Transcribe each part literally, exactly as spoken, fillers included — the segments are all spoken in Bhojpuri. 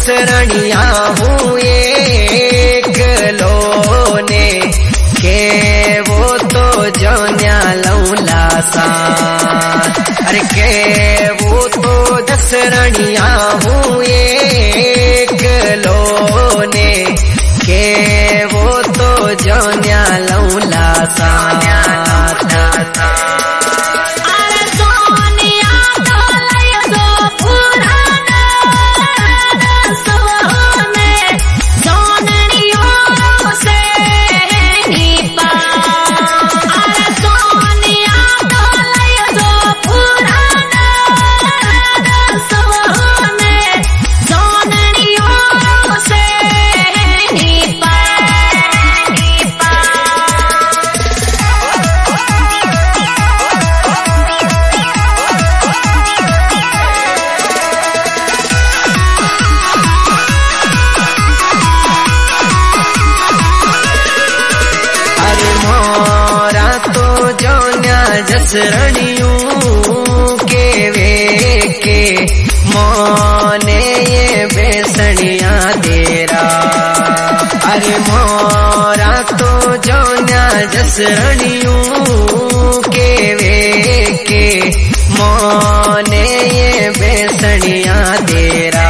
दसरणिया हूँ एक लोने के वो तो जोन्या लौला सा। अरे के वो तो दसरणिया हूँ एक लोने के वो तो जोन्या लौला सा। दसरणियों के वे के मोने ये बेसणिया देरा। अरे मोरा तो जोन्या दसरणियों के वे के मोने ये बेसणिया देरा।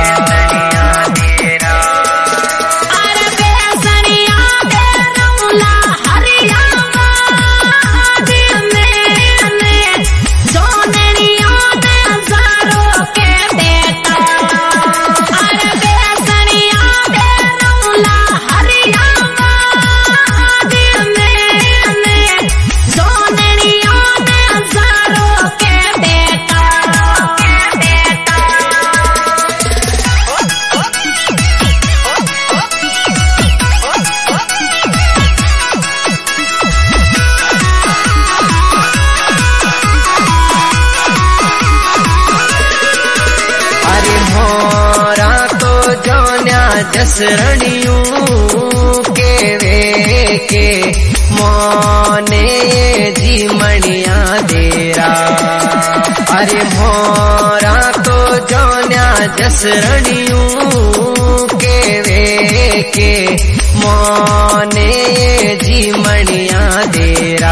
दसरणियों के वे के मोने जीमणिया देरा। अरे मोरा तो जोन्या दसरणियों के वे के मोने जीमणिया देरा।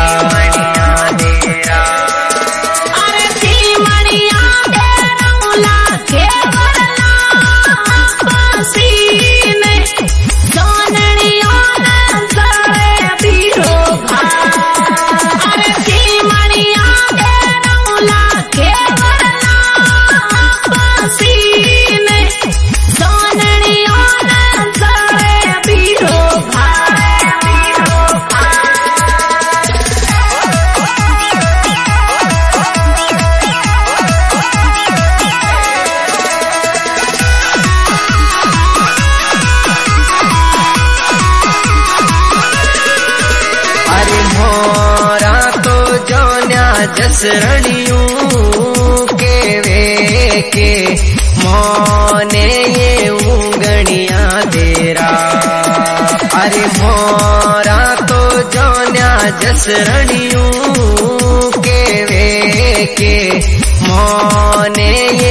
दसरणियों के वे के मोने ये उंगणिया देरा। अरे मोरा तो जोन्या दसरणियों के वे के मोने